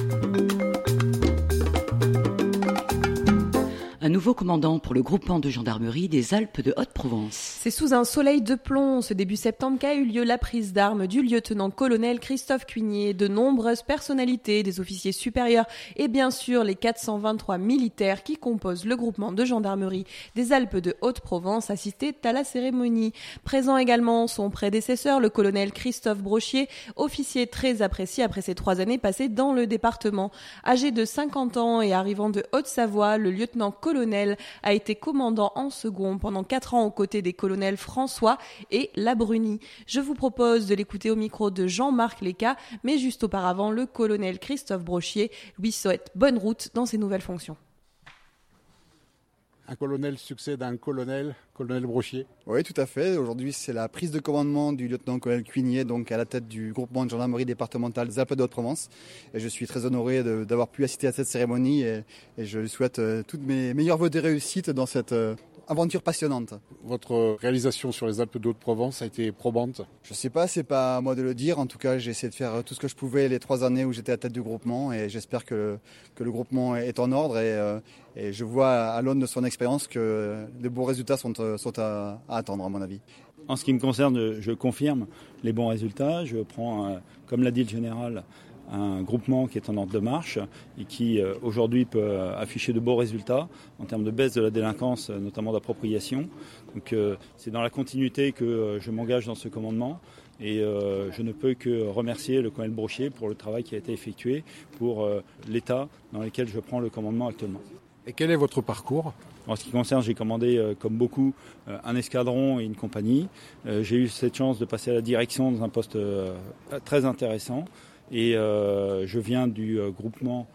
Un nouveau commandant pour le groupement de gendarmerie des Alpes de Haute-Provence. C'est sous un soleil de plomb ce début septembre qu'a eu lieu la prise d'armes du lieutenant-colonel Christophe Cuigné. De nombreuses personnalités, des officiers supérieurs et bien sûr les 423 militaires qui composent le groupement de gendarmerie des Alpes de Haute-Provence assistaient à la cérémonie. Présent également son prédécesseur, le colonel Christophe Brochier, officier très apprécié après ses 3 années passées dans le département. Âgé de 50 ans et arrivant de Haute-Savoie, le lieutenant-colonel a été commandant en second pendant 4 ans aux côtés des colonels François et Labruni. Je vous propose de l'écouter au micro de Jean-Marc Léca, mais juste auparavant, le colonel Christophe Brochier lui souhaite bonne route dans ses nouvelles fonctions. Un colonel succède à un colonel Brochier. Oui, tout à fait. Aujourd'hui, c'est la prise de commandement du lieutenant-colonel Cuigné, donc à la tête du groupement de gendarmerie départementale des Alpes de Haute-Provence. Et je suis très honoré d'avoir pu assister à cette cérémonie et je lui souhaite toutes mes meilleurs vœux de réussite dans cette aventure passionnante. Votre réalisation sur les Alpes de Haute-Provence a été probante. Je sais pas, c'est pas à moi de le dire. En tout cas, j'ai essayé de faire tout ce que je pouvais les 3 années où j'étais à la tête du groupement et j'espère que le groupement est en ordre et je vois à l'aune de son expérience que de bons résultats sont à attendre à mon avis. En ce qui me concerne, je confirme les bons résultats. Je prends, comme l'a dit le général, un groupement qui est en ordre de marche et qui aujourd'hui peut afficher de beaux résultats en termes de baisse de la délinquance, notamment d'appropriation. Donc c'est dans la continuité que je m'engage dans ce commandement et je ne peux que remercier le colonel Brochier pour le travail qui a été effectué pour l'état dans lequel je prends le commandement actuellement. Et quel est votre parcours ? En ce qui concerne, j'ai commandé, comme beaucoup, un escadron et une compagnie. J'ai eu cette chance de passer à la direction dans un poste très intéressant. Et je viens du groupement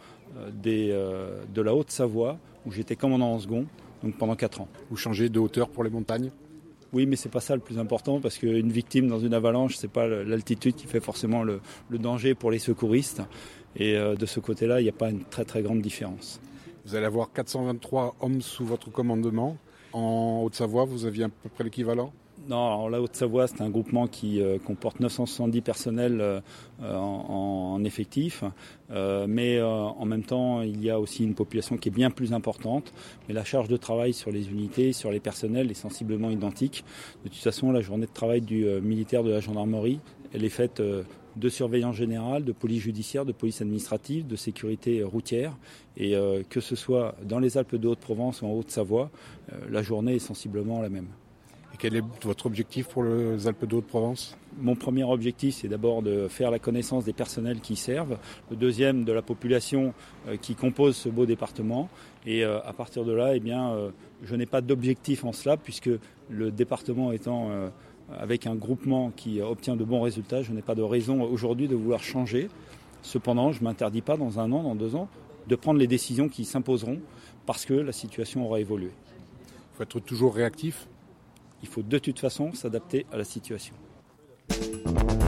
de la Haute-Savoie, où j'étais commandant en second, donc pendant 4 ans. Vous changez de hauteur pour les montagnes ? Oui, mais c'est pas ça le plus important, parce qu'une victime dans une avalanche, c'est pas l'altitude qui fait forcément le danger pour les secouristes. Et de ce côté-là, il n'y a pas une très très grande différence. Vous allez avoir 423 hommes sous votre commandement. En Haute-Savoie, vous aviez à peu près l'équivalent ? Non, alors la Haute-Savoie, c'est un groupement qui comporte 970 personnels en effectif, mais en même temps, il y a aussi une population qui est bien plus importante, mais la charge de travail sur les unités, sur les personnels est sensiblement identique. De toute façon, la journée de travail du militaire de la gendarmerie, elle est faite de surveillance générale, de police judiciaire, de police administrative, de sécurité routière, et que ce soit dans les Alpes de Haute-Provence ou en Haute-Savoie, la journée est sensiblement la même. Et quel est votre objectif pour les Alpes de Haute-Provence ? Mon premier objectif, c'est d'abord de faire la connaissance des personnels qui y servent. Le deuxième, de la population qui compose ce beau département. Et à partir de là, je n'ai pas d'objectif en cela, puisque le département étant avec un groupement qui obtient de bons résultats, je n'ai pas de raison aujourd'hui de vouloir changer. Cependant, je ne m'interdis pas dans 1 an, dans 2 ans, de prendre les décisions qui s'imposeront parce que la situation aura évolué. Il faut être toujours réactif. Il faut de toute façon s'adapter à la situation.